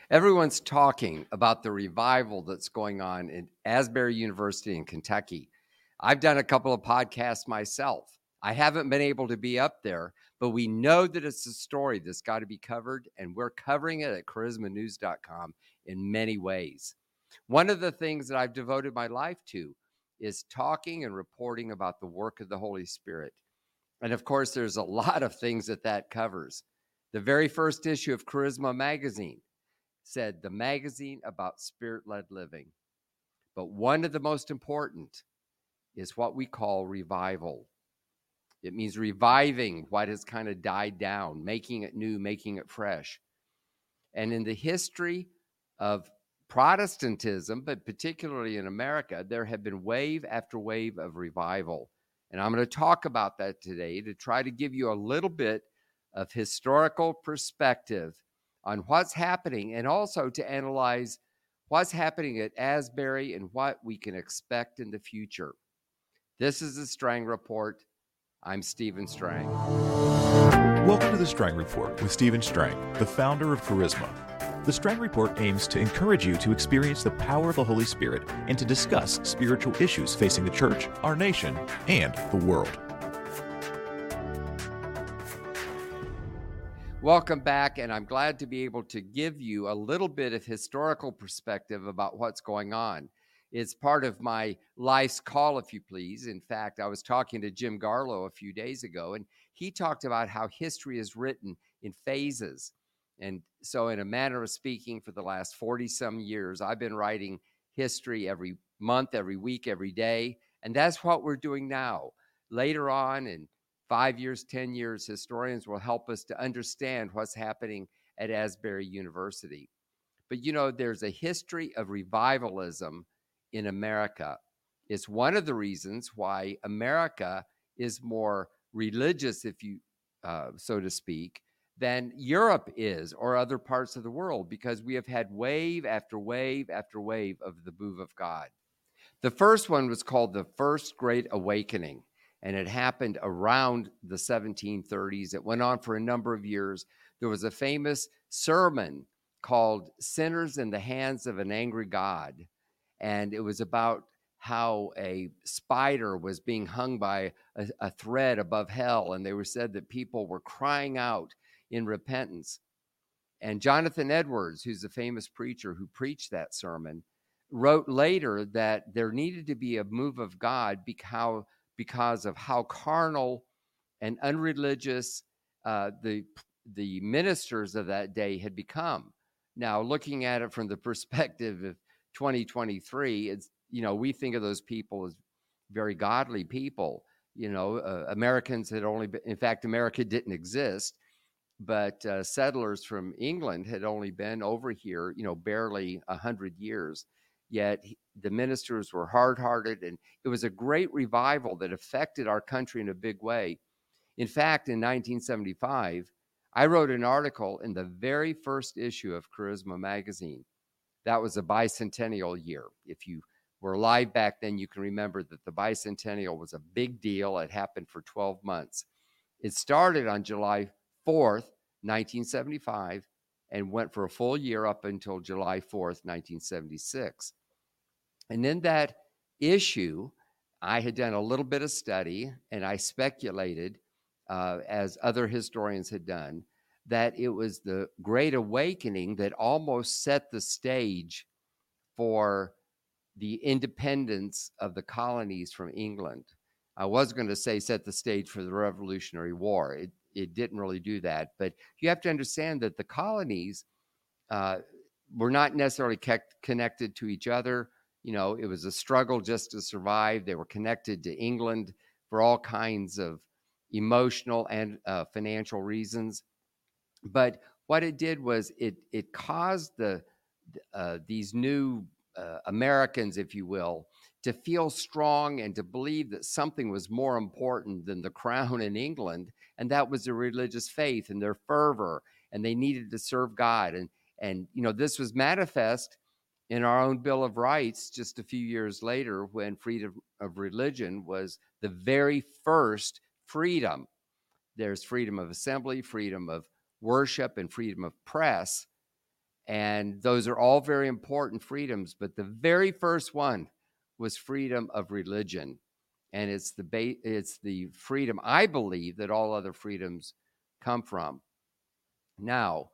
Everyone's talking about the revival that's going on in Asbury University in Kentucky. I've done a couple of podcasts myself. I haven't been able to be up there, but we know that it's a story that's got to be covered, and we're covering it at charismanews.com in many ways. One of the things that I've devoted my life to is talking and reporting about the work of the Holy Spirit. And of course, there's a lot of things that covers. The very first issue of Charisma magazine said the magazine about spirit-led living. But one of the most important is what we call revival. It means reviving what has kind of died down, making it new, making it fresh. And in the history of Protestantism, but particularly in America, there have been wave after wave of revival. And I'm going to talk about that today to try to give you a little bit of historical perspective on what's happening, and also to analyze what's happening at Asbury and what we can expect in the future. This is the Strang Report. I'm Stephen Strang. Welcome to the Strang Report with Stephen Strang, the founder of Charisma. The Strang Report aims to encourage you to experience the power of the Holy Spirit and to discuss spiritual issues facing the church, our nation, and the world. Welcome back, and I'm glad to be able to give you a little bit of historical perspective about what's going on. It's part of my life's call, if you please. In fact, I was talking to Jim Garlow a few days ago, and he talked about how history is written in phases. And so in a manner of speaking, for the last 40-some years, I've been writing history every month, every week, every day, and that's what we're doing now. Later on, in 5 years, 10 years, historians will help us to understand what's happening at Asbury University. But you know, there's a history of revivalism in America. It's one of the reasons why America is more religious, if you, so to speak, than Europe is or other parts of the world, because we have had wave after wave after wave of the move of God. The first one was called the First Great Awakening, and it happened around the 1730s. It went on for a number of years. There was a famous sermon called Sinners in the Hands of an Angry God, and it was about how a spider was being hung by a thread above hell, and they were said that people were crying out in repentance. And Jonathan Edwards, who's a famous preacher who preached that sermon, wrote later that there needed to be a move of God because of how carnal and unreligious the ministers of that day had become. Now, looking at it from the perspective of 2023, it's, you know, we think of those people as very godly people. You know, Americans had only been, in fact, America didn't exist, but settlers from England had only been over here, you know, barely 100 years. Yet the ministers were hard-hearted, and it was a great revival that affected our country in a big way. In fact, in 1975, I wrote an article in the very first issue of Charisma magazine. That was a bicentennial year. If you were alive back then, you can remember that the bicentennial was a big deal. It happened for 12 months. It started on July 4th, 1975, and went for a full year up until July 4th, 1976. And in that issue, I had done a little bit of study, and I speculated, as other historians had done, that it was the Great Awakening that almost set the stage for the independence of the colonies from England. I was going to say set the stage for the Revolutionary War. It didn't really do that. But you have to understand that the colonies were not necessarily connected to each other. You know, it was a struggle just to survive. They were connected to England for all kinds of emotional and financial reasons. But what it did was it caused these new Americans, if you will, to feel strong and to believe that something was more important than the crown in England, and that was their religious faith and their fervor, and they needed to serve God. And you know, this was manifest in our own Bill of Rights just a few years later, when freedom of religion was the very first freedom. There's freedom of assembly, freedom of worship, and freedom of press. And those are all very important freedoms, but the very first one was freedom of religion. And it's the freedom, I believe, that all other freedoms come from. Now,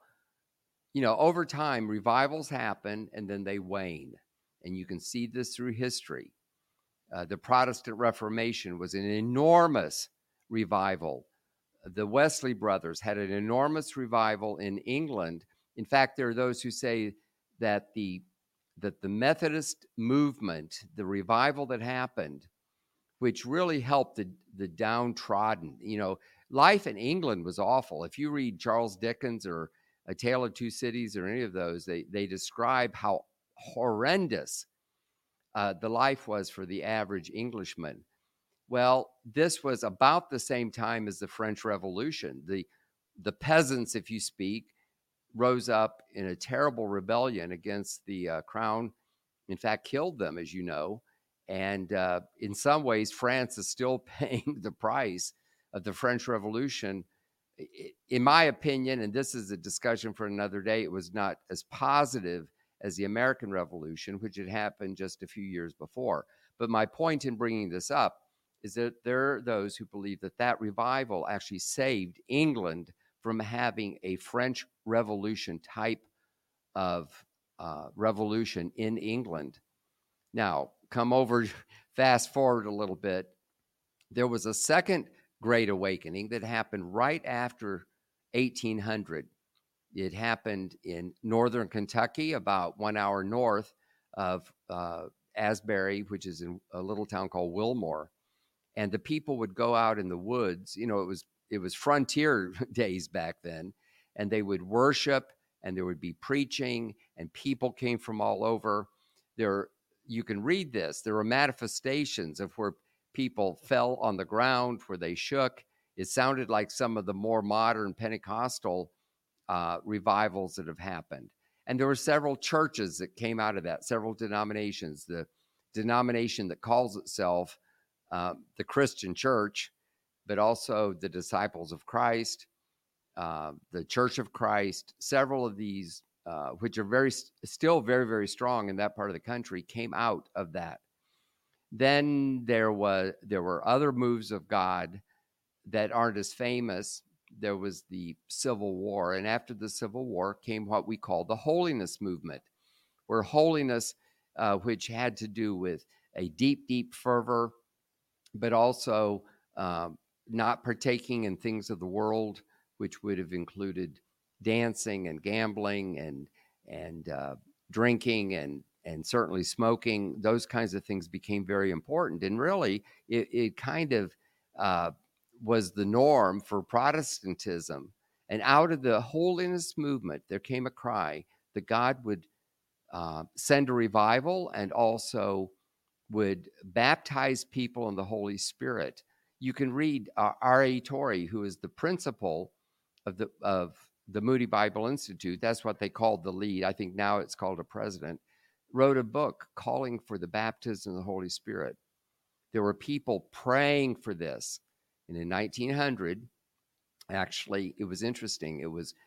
over time, revivals happen and then they wane. And you can see this through history. The Protestant Reformation was an enormous revival. The Wesley brothers had an enormous revival in England. In fact, there are those who say that the Methodist movement, the revival that happened, which really helped the downtrodden. Life in England was awful. If you read Charles Dickens or A Tale of Two Cities or any of those, they describe how horrendous the life was for the average Englishman. Well, this was about the same time as the French Revolution. The peasants, if you speak, rose up in a terrible rebellion against the crown. In fact, killed them, as you know. And in some ways, France is still paying the price of the French Revolution. In my opinion, and this is a discussion for another day, it was not as positive as the American Revolution, which had happened just a few years before. But my point in bringing this up is that there are those who believe that revival actually saved England from having a French Revolution type of revolution in England. Now, fast forward a little bit. There was a second Great Awakening that happened right after 1800. It happened in northern Kentucky, about 1 hour north of Asbury, which is in a little town called Wilmore. And the people would go out in the woods. It was frontier days back then, and they would worship, and there would be preaching, and people came from all over. You can read this. There were manifestations of where people fell on the ground, where they shook. It sounded like some of the more modern Pentecostal revivals that have happened. And there were several churches that came out of that, several denominations. The denomination that calls itself the Christian Church, but also the Disciples of Christ, the Church of Christ, several of these, which are still very, very strong in that part of the country, came out of that. Then there were other moves of God that aren't as famous. There was the Civil War, and after the Civil War came what we call the holiness movement, where holiness, which had to do with a deep, deep fervor, but also not partaking in things of the world, which would have included dancing and gambling and drinking and certainly smoking. Those kinds of things became very important. And really, it kind of was the norm for Protestantism. And out of the holiness movement, there came a cry that God would send a revival and also would baptize people in the Holy Spirit. You can read R.A. Torrey, who is the principal of the Moody Bible Institute. That's what they called the lead. I think now it's called a president. Wrote a book calling for the baptism of the Holy Spirit. There were people praying for this. And in 1900, actually, it was interesting. It was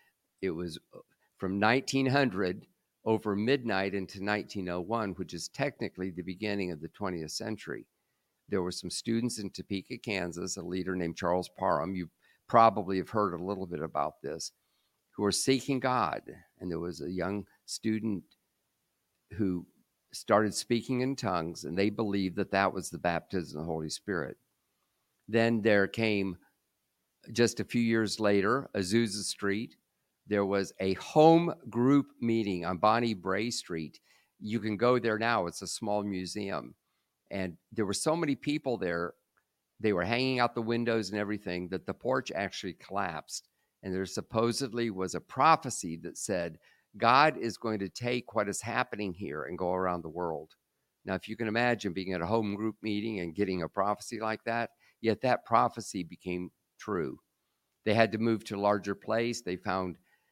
from 1900 over midnight into 1901, which is technically the beginning of the 20th century. There were some students in Topeka, Kansas, a leader named Charles Parham. You probably have heard a little bit about this, who were seeking God. And there was a young student who started speaking in tongues, and they believed that was the baptism of the Holy Spirit. Then there came, just a few years later, Azusa Street. There was a home group meeting on Bonnie Bray Street. You can go there now. It's a small museum. And there were so many people there. They were hanging out the windows and everything that the porch actually collapsed. And there supposedly was a prophecy that said, God is going to take what is happening here and go around the world. Now, if you can imagine being at a home group meeting and getting a prophecy like that, yet that prophecy became true. They had to move to a larger place. They found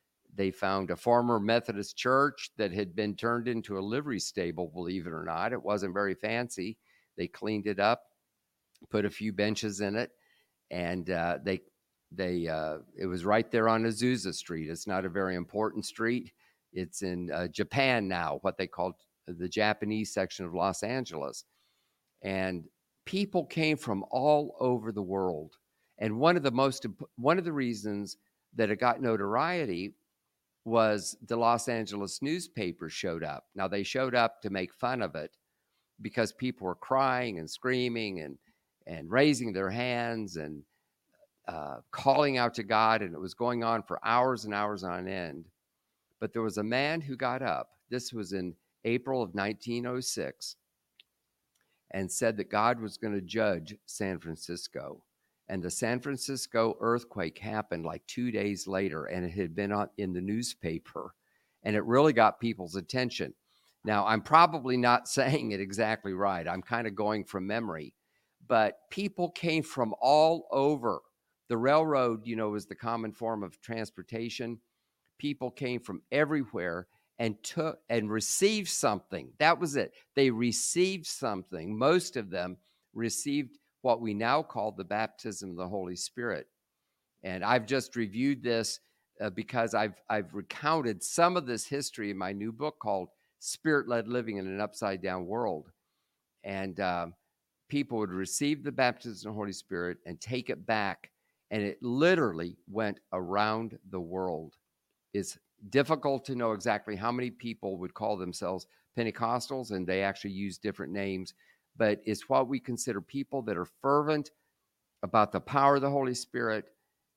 a former Methodist church that had been turned into a livery stable, believe it or not. It wasn't very fancy. They cleaned it up, put a few benches in it, and it was right there on Azusa Street. It's not a very important street. It's in Japan now, what they call the Japanese section of Los Angeles. And people came from all over the world. And one of the reasons that it got notoriety was the Los Angeles newspaper showed up. Now, they showed up to make fun of it because people were crying and screaming and raising their hands and calling out to God, and it was going on for hours and hours on end. But there was a man who got up. This was in April of 1906, and said that God was going to judge San Francisco. And the San Francisco earthquake happened like 2 days later, and it had been in the newspaper, and it really got people's attention. Now, I'm probably not saying it exactly right. I'm kind of going from memory, but people came from all over. The railroad, was the common form of transportation. People came from everywhere and took and received something. That was it. They received something. Most of them received what we now call the baptism of the Holy Spirit. And I've just reviewed this because I've recounted some of this history in my new book called Spirit-Led Living in an Upside Down World. And people would receive the baptism of the Holy Spirit and take it back, and it literally went around the world. It's difficult to know exactly how many people would call themselves Pentecostals, and they actually use different names, but it's what we consider people that are fervent about the power of the Holy Spirit,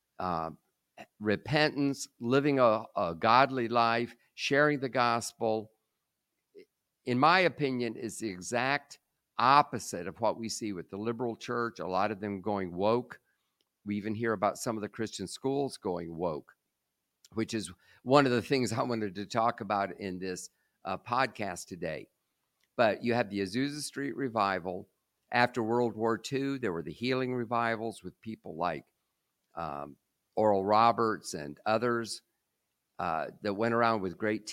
repentance, living a godly life, sharing the gospel. In my opinion, is the exact opposite of what we see with the liberal church, a lot of them going woke. We even hear about some of the Christian schools going woke, which is one of the things I wanted to talk about in this podcast today. But you have the Azusa Street revival. After World War II, there were the healing revivals with people like Oral Roberts and others that went around with great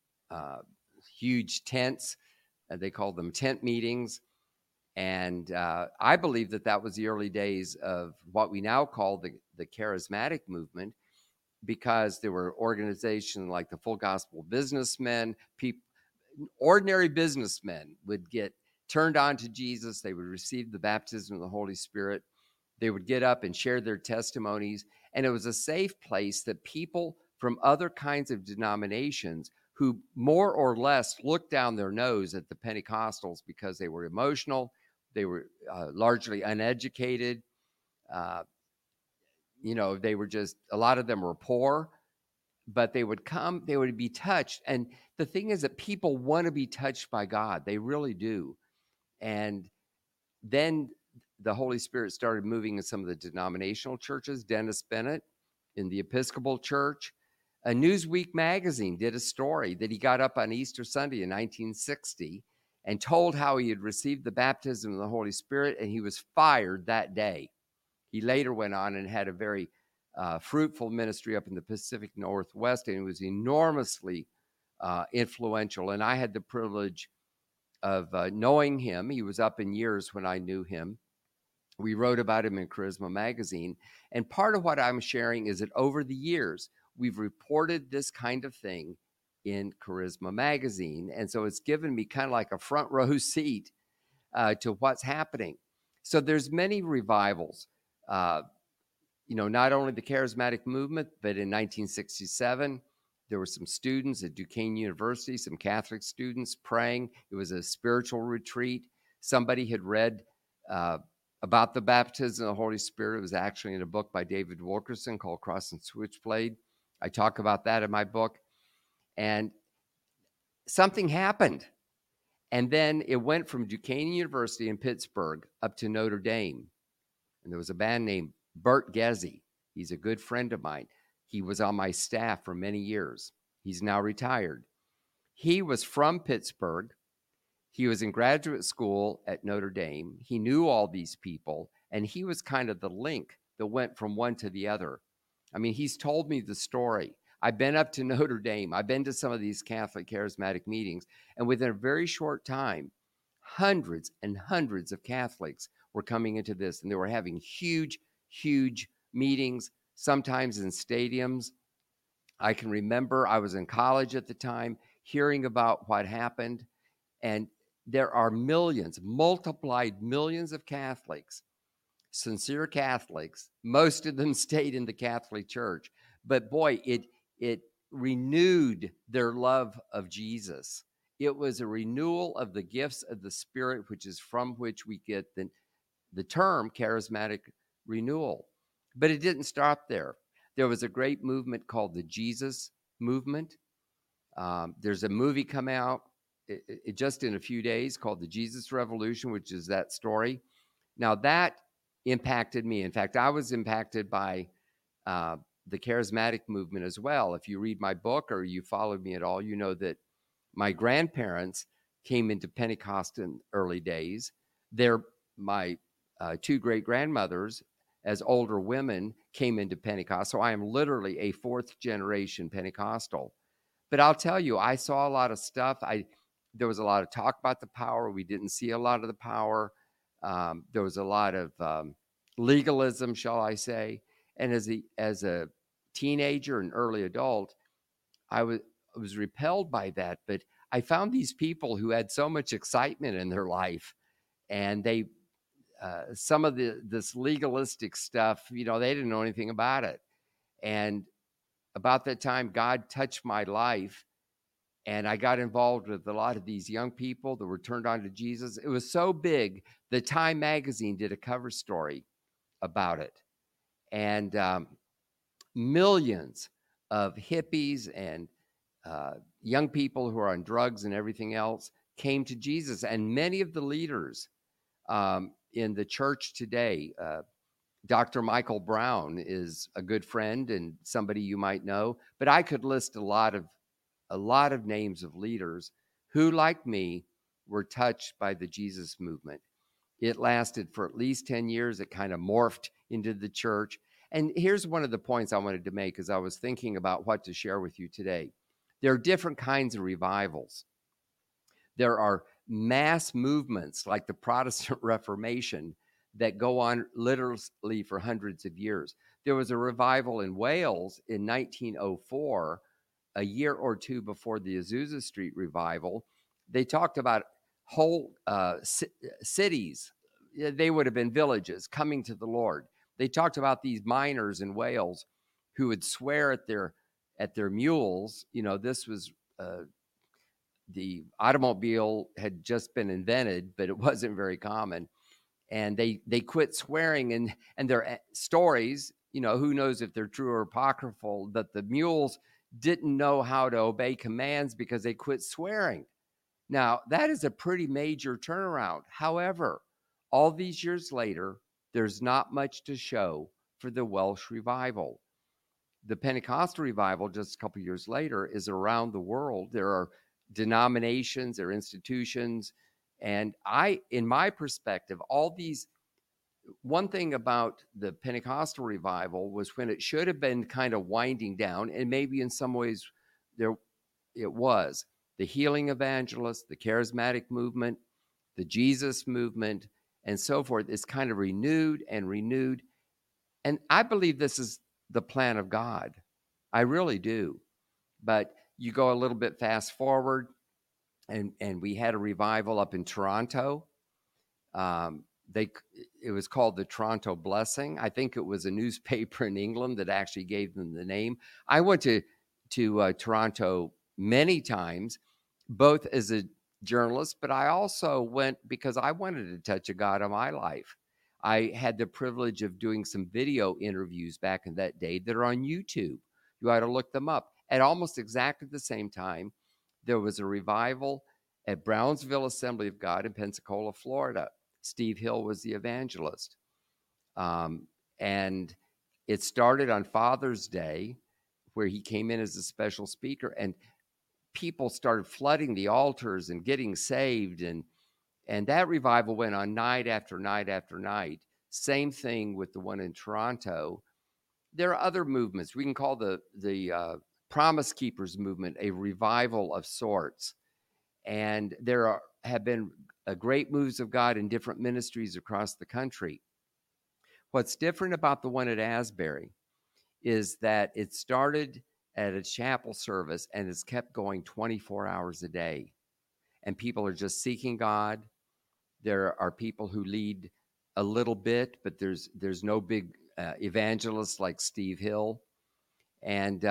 huge tents. They called them tent meetings. And I believe that was the early days of what we now call the charismatic movement, because there were organizations like the Full Gospel Businessmen. Ordinary businessmen would get turned on to Jesus. They would receive the baptism of the Holy Spirit. They would get up and share their testimonies. And it was a safe place that people from other kinds of denominations who more or less looked down their nose at the Pentecostals because they were emotional, they were largely uneducated, they were just, a lot of them were poor, but they would come, they would be touched. And the thing is that people want to be touched by God. They really do. And then the Holy Spirit started moving in some of the denominational churches. Dennis Bennett in the Episcopal Church. A Newsweek magazine did a story that he got up on Easter Sunday in 1960 and told how he had received the baptism of the Holy Spirit, and he was fired that day. He later went on and had a very fruitful ministry up in the Pacific Northwest, and he was enormously influential. And I had the privilege of knowing him. He was up in years when I knew him. We wrote about him in Charisma magazine. And part of what I'm sharing is that over the years, we've reported this kind of thing in Charisma magazine. And so it's given me kind of like a front row seat to what's happening. So there's many revivals. Not only the charismatic movement, but in 1967, there were some students at Duquesne University, some Catholic students praying. It was a spiritual retreat. Somebody had read about the baptism of the Holy Spirit. It was actually in a book by David Wilkerson called Cross and Switchblade. I talk about that in my book. And something happened. And then it went from Duquesne University in Pittsburgh up to Notre Dame. And there was a man named Bert Gezzi. He's a good friend of mine. He was on my staff for many years. He's now retired. He was from Pittsburgh. He was in graduate school at Notre Dame. He knew all these people, and he was kind of the link that went from one to the other. I mean, he's told me the story. I've been up to Notre Dame. I've been to some of these Catholic charismatic meetings, and within a very short time, hundreds and hundreds of Catholics were coming into this, and they were having huge meetings, sometimes in stadiums. I can remember I was in college at the time, hearing about what happened, and there are millions, multiplied millions of Catholics, sincere Catholics. Most of them stayed in the Catholic Church, but boy, it renewed their love of Jesus. It was a renewal of the gifts of the Spirit, which is from which we get the term charismatic renewal. But it didn't stop there. There was a great movement called the Jesus movement. There's a movie come out just in a few days called The Jesus Revolution, which is that story. Now, that impacted me. In fact, I was impacted by the charismatic movement as well. If you read my book or you followed me at all, you know that my grandparents came into Pentecost in early days. My two great grandmothers, as older women, came into Pentecost. So I am literally a fourth generation Pentecostal. But I'll tell you, I saw a lot of stuff. There was a lot of talk about the power. We didn't see a lot of the power. There was a lot of legalism, shall I say. And as a teenager and early adult, I was repelled by that. But I found these people who had so much excitement in their life, and they some of this legalistic stuff, they didn't know anything about it. And about that time, God touched my life, and I got involved with a lot of these young people that were turned on to Jesus. It was so big, the Time magazine did a cover story about it. And millions of hippies and young people who are on drugs and everything else came to Jesus. And many of the leaders in the church today, Dr. Michael Brown is a good friend and somebody you might know, but I could list a lot of names of leaders who, like me, were touched by the Jesus movement. It lasted for at least 10 years. It kind of morphed into the church. And here's one of the points I wanted to make as I was thinking about what to share with you today. There are different kinds of revivals. There are mass movements like the Protestant Reformation that go on literally for hundreds of years. There was a revival in Wales in 1904, a year or two before the Azusa Street revival. They talked about whole cities, they would have been villages, coming to the Lord. They talked about these miners in Wales who would swear at their mules. This was the automobile had just been invented, but it wasn't very common. And they quit swearing, and their stories, who knows if they're true or apocryphal, that the mules didn't know how to obey commands because they quit swearing. Now, that is a pretty major turnaround. However, all these years later, there's not much to show for the Welsh revival. The Pentecostal revival, just a couple of years later, is around the world. There are denominations, there are institutions, and in my perspective, one thing about the Pentecostal revival was when it should have been kind of winding down, and maybe in some ways it was, the healing evangelists, the charismatic movement, the Jesus movement, and so forth is kind of renewed and renewed. And I believe this is the plan of God. I really do. But you go a little bit fast forward, and we had a revival up in Toronto. It was called the Toronto Blessing. I think it was a newspaper in England that actually gave them the name. I went to Toronto many times, both as a journalist, but I also went because I wanted to touch a God in my life. I had the privilege of doing some video interviews back in that day that are on YouTube. You ought to look them up. At almost exactly the same time, there was a revival at Brownsville Assembly of God in Pensacola, Florida. Steve Hill was the evangelist. And it started on Father's Day, where he came in as a special speaker, and people started flooding the altars and getting saved. And that revival went on night after night after night. Same thing with the one in Toronto. There are other movements. We can call the Promise Keepers movement a revival of sorts. And there have been great moves of God in different ministries across the country. What's different about the one at Asbury is that it started at a chapel service, and it's kept going 24 hours a day. And people are just seeking God. There are people who lead a little bit, but there's no big evangelists like Steve Hill. And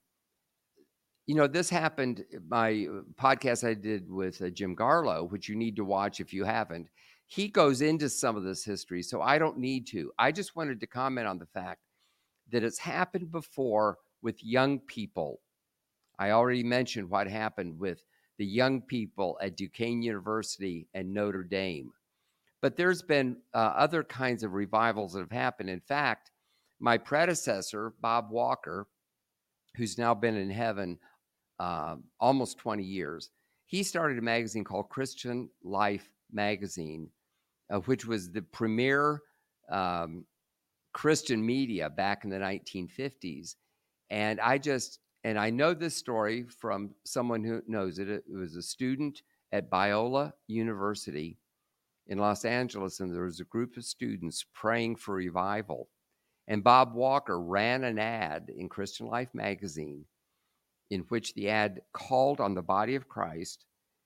this happened. My podcast I did with Jim Garlow, which you need to watch if you haven't. He goes into some of this history, so I don't need to. I just wanted to comment on the fact that it's happened before with young people. I already mentioned what happened with the young people at Duquesne University and Notre Dame. But there's been other kinds of revivals that have happened. In fact, my predecessor, Bob Walker, who's now been in heaven almost 20 years, he started a magazine called Christian Life Magazine, which was the premier Christian media back in the 1950s. And I know this story from someone who knows it. It was a student at Biola University in Los Angeles, and there was a group of students praying for revival. And Bob Walker ran an ad in Christian Life magazine in which the ad called on the body of Christ.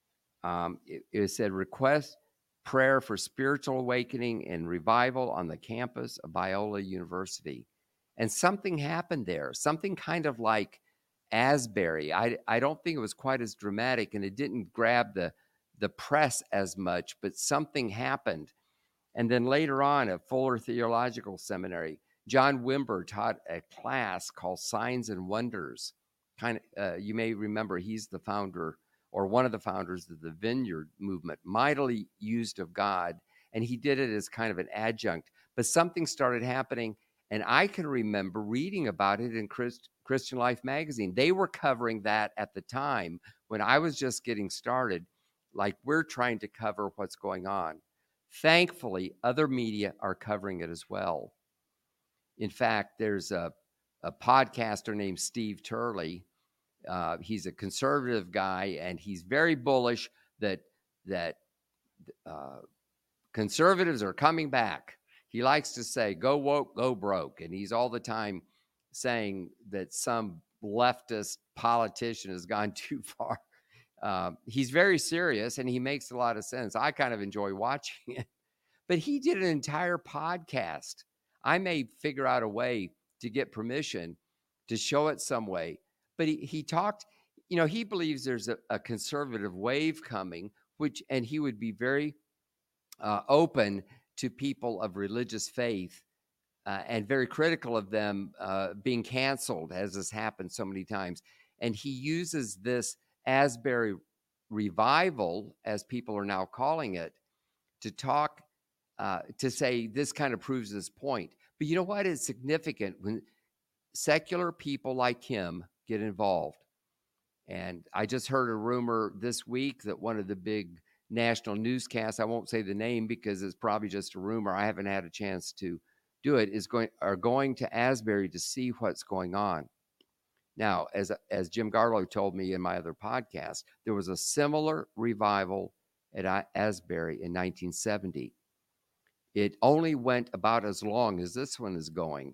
It said, request prayer for spiritual awakening and revival on the campus of Biola University. And something happened there, something kind of like Asbury. I don't think it was quite as dramatic, and it didn't grab the press as much, but something happened. And then later on at Fuller Theological Seminary, John Wimber taught a class called Signs and Wonders. You may remember he's the founder or one of the founders of the Vineyard movement, mightily used of God. And he did it as kind of an adjunct. But something started happening, and I can remember reading about it in Christian Life magazine. They were covering that at the time when I was just getting started, like we're trying to cover what's going on. Thankfully, other media are covering it as well. In fact, there's a podcaster named Steve Turley. He's a conservative guy, and he's very bullish that conservatives are coming back. He likes to say, go woke, go broke. And he's all the time saying that some leftist politician has gone too far. He's very serious, and he makes a lot of sense. I kind of enjoy watching it. But he did an entire podcast. I may figure out a way to get permission to show it some way. But he talked, he believes there's a conservative wave coming, and he would be very open to people of religious faith and very critical of them being canceled, as has happened so many times. And he uses this Asbury revival, as people are now calling it, to talk, to say this kind of proves this point. But you know what is significant? When secular people like him get involved. And I just heard a rumor this week that one of the big national newscasts, I won't say the name because it's probably just a rumor, I haven't had a chance to do it, are going to Asbury to see what's going on. Now, as Jim Garlow told me in my other podcast, there was a similar revival at Asbury in 1970. It only went about as long as this one is going.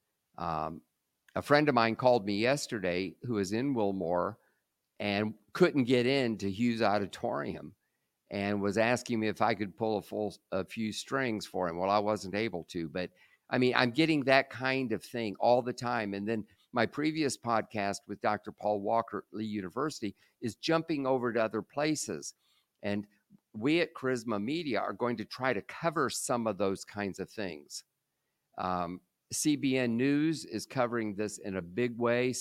A friend of mine called me yesterday who is in Wilmore and couldn't get into Hughes Auditorium and was asking me if I could pull a few strings for him. Well, I wasn't able to, but I mean, I'm getting that kind of thing all the time. And then my previous podcast with Dr. Paul Walker at Lee University is jumping over to other places. And we at Charisma Media are going to try to cover some of those kinds of things. CBN News is covering this in a big way.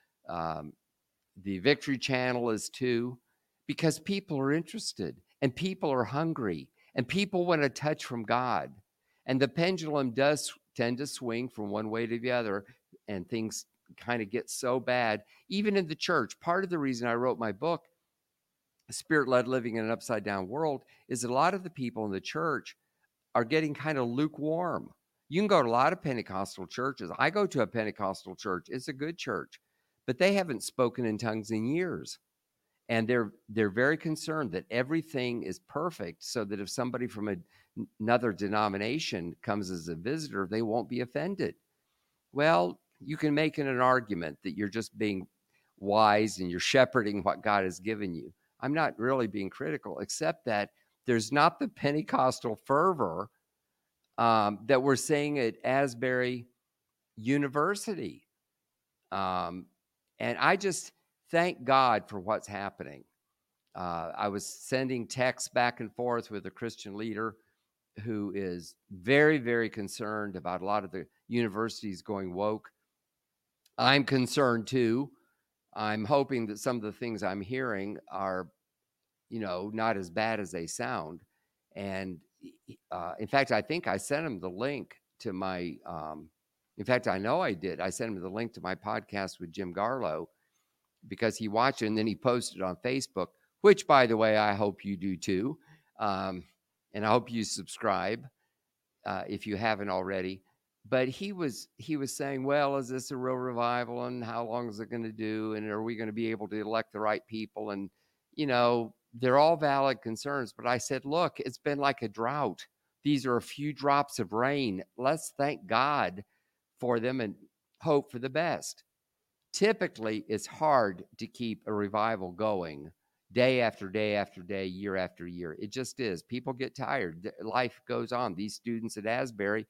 The Victory Channel is too, because people are interested and people are hungry and people want a touch from God. And the pendulum does tend to swing from one way to the other, and things kind of get so bad, even in the church. Part of the reason I wrote my book, Spirit-Led Living in an Upside Down World, is that a lot of the people in the church are getting kind of lukewarm. You can go to a lot of Pentecostal churches. I go to a Pentecostal church. It's a good church, but they haven't spoken in tongues in years. And they're very concerned that everything is perfect, so that if somebody from another denomination comes as a visitor, they won't be offended. Well, you can make it an argument that you're just being wise and you're shepherding what God has given you. I'm not really being critical, except that there's not the Pentecostal fervor that we're seeing at Asbury University. And I just thank God for what's happening. I was sending texts back and forth with a Christian leader who is very, very concerned about a lot of the universities going woke. I'm concerned too. I'm hoping that some of the things I'm hearing are, not as bad as they sound. And in fact, I think I sent him the link to my, in fact, I know I did. I sent him the link to my podcast with Jim Garlow because he watched it and then he posted it on Facebook, which, by the way, I hope you do too. And I hope you subscribe if you haven't already. But he was saying, well, is this a real revival, and how long is it going to do, and are we going to be able to elect the right people? And they're all valid concerns. But I said, look, it's been like a drought. These are a few drops of rain. Let's thank God for them and hope for the best. Typically, it's hard to keep a revival going day after day after day, year after year. It just is. People get tired. Life goes on. These students at Asbury,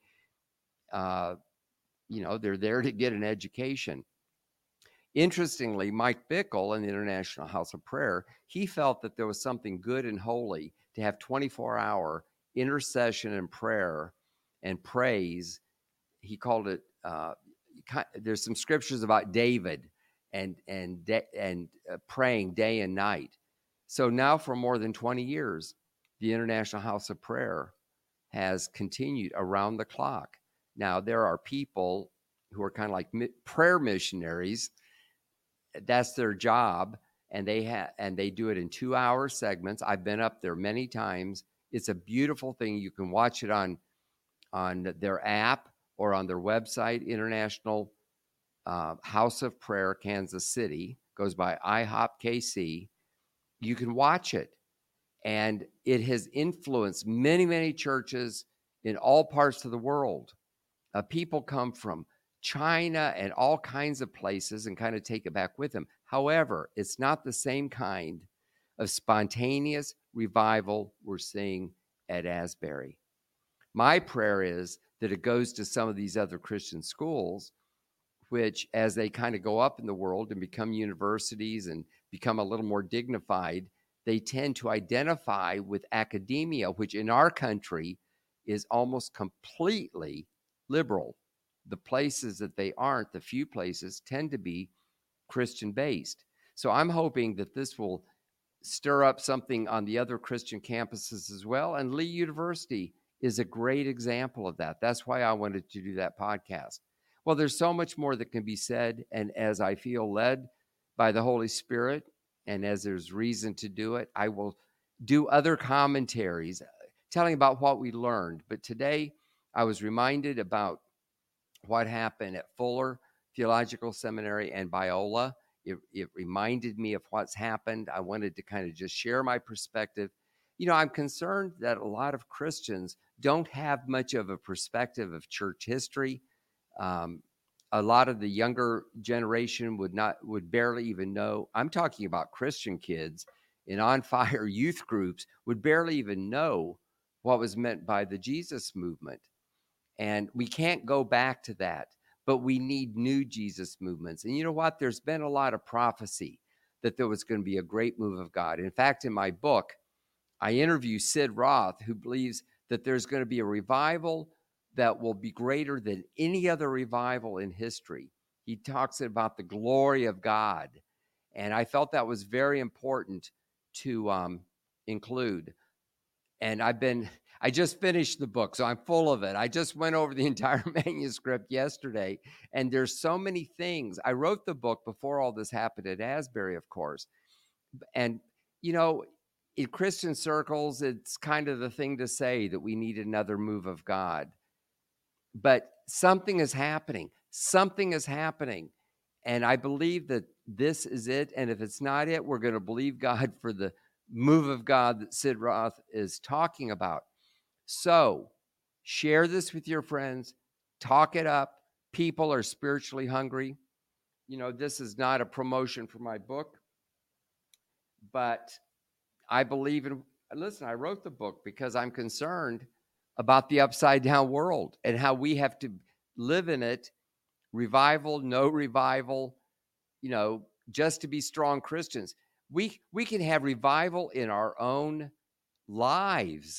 they're there to get an education. Interestingly, Mike Bickle in the International House of Prayer, he felt that there was something good and holy to have 24-hour intercession and prayer and praise. He called it, there's some scriptures about David and praying day and night. So now for more than 20 years, the International House of Prayer has continued around the clock. Now, there are people who are kind of like prayer missionaries. That's their job, and they do it in 2-hour segments. I've been up there many times. It's a beautiful thing. You can watch it on their app or on their website, International House of Prayer, Kansas City. Goes by IHOP KC. You can watch it. And it has influenced many, many churches in all parts of the world. People come from China and all kinds of places and kind of take it back with them. However, it's not the same kind of spontaneous revival we're seeing at Asbury. My prayer is that it goes to some of these other Christian schools, which, as they kind of go up in the world and become universities and become a little more dignified, they tend to identify with academia, which in our country is almost completely liberal. The places that they aren't, the few places, tend to be Christian-based. So I'm hoping that this will stir up something on the other Christian campuses as well. And Lee University is a great example of that. That's why I wanted to do that podcast. Well, there's so much more that can be said. And as I feel led by the Holy Spirit, and as there's reason to do it, I will do other commentaries telling about what we learned. But today I was reminded about what happened at Fuller Theological Seminary and Biola. It reminded me of what's happened. I wanted to kind of just share my perspective. I'm concerned that a lot of Christians don't have much of a perspective of church history. A lot of the younger generation would barely even know. I'm talking about Christian kids in On Fire youth groups would barely even know what was meant by the Jesus movement. And we can't go back to that, but we need new Jesus movements. And you know what? There's been a lot of prophecy that there was going to be a great move of God. In fact, in my book, I interview Sid Roth, who believes that there's going to be a revival that will be greater than any other revival in history. He talks about the glory of God. And I felt that was very important to include. And I just finished the book, so I'm full of it. I just went over the entire manuscript yesterday, and there's so many things. I wrote the book before all this happened at Asbury, of course. And, in Christian circles, it's kind of the thing to say that we need another move of God. But something is happening. Something is happening. And I believe that this is it. And if it's not it, we're going to believe God for the move of God that Sid Roth is talking about. So share this with your friends. Talk it up. People are spiritually hungry. this is not a promotion for my book, but I believe in, listen, I wrote the book because I'm concerned about the upside down world and how we have to live in it. Revival, no revival, just to be strong Christians. We can have revival in our own lives.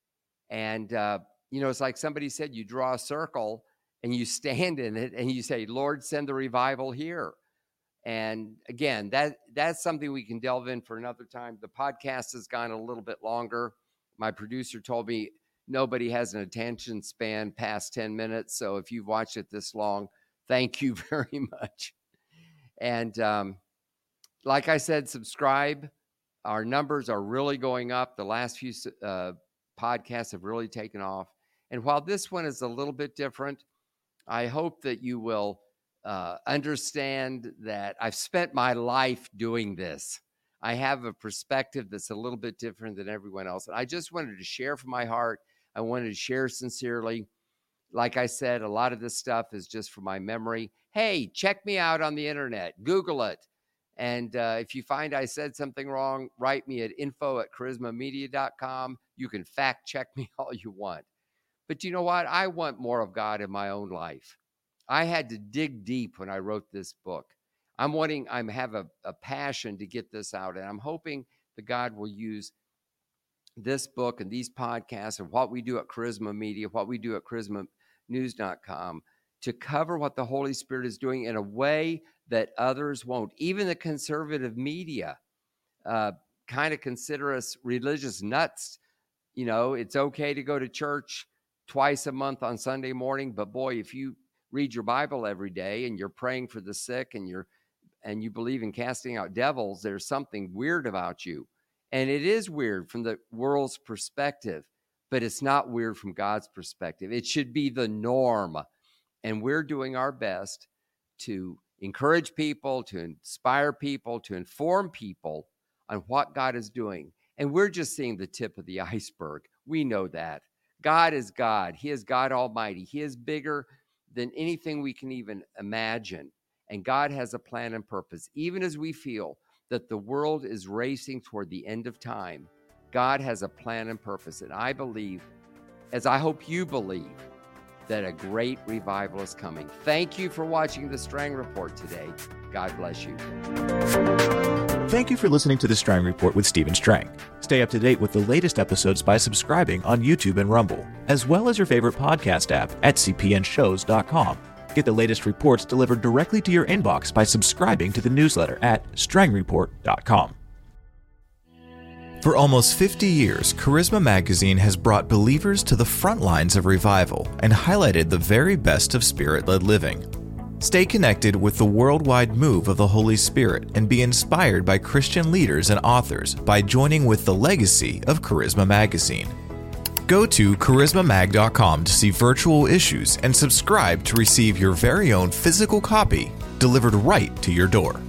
And, it's like somebody said, you draw a circle and you stand in it and you say, Lord, send the revival here. And again, that's something we can delve in for another time. The podcast has gone a little bit longer. My producer told me nobody has an attention span past 10 minutes. So if you've watched it this long, thank you very much. And like I said, subscribe. Our numbers are really going up. The last few podcasts have really taken off. And while this one is a little bit different, I hope that you will understand that I've spent my life doing this. I have a perspective that's a little bit different than everyone else. And I just wanted to share from my heart. I wanted to share sincerely. Like I said, a lot of this stuff is just from my memory. Hey, check me out on the internet. Google it. And if you find I said something wrong, write me at info@charismamedia.com. You can fact check me all you want. But you know what? I want more of God in my own life. I had to dig deep when I wrote this book. I have a passion to get this out. And I'm hoping that God will use this book and these podcasts and what we do at Charisma Media, what we do at charismanews.com to cover what the Holy Spirit is doing in a way that others won't. Even the conservative media kind of consider us religious nuts. It's okay to go to church twice a month on Sunday morning, but boy, if you read your Bible every day and you're praying for the sick and you believe in casting out devils, there's something weird about you. And it is weird from the world's perspective, but it's not weird from God's perspective. It should be the norm. And we're doing our best to encourage people, to inspire people, to inform people on what God is doing. And we're just seeing the tip of the iceberg. We know that. God is God. He is God Almighty. He is bigger than anything we can even imagine. And God has a plan and purpose. Even as we feel that the world is racing toward the end of time, God has a plan and purpose. And I believe, as I hope you believe, that a great revival is coming. Thank you for watching the Strang Report today. God bless you. Thank you for listening to the Strang Report with Stephen Strang. Stay up to date with the latest episodes by subscribing on YouTube and Rumble, as well as your favorite podcast app at cpnshows.com. Get the latest reports delivered directly to your inbox by subscribing to the newsletter at strangreport.com. For almost 50 years, Charisma Magazine has brought believers to the front lines of revival and highlighted the very best of Spirit-led living. Stay connected with the worldwide move of the Holy Spirit and be inspired by Christian leaders and authors by joining with the legacy of Charisma Magazine. Go to charismamag.com to see virtual issues and subscribe to receive your very own physical copy delivered right to your door.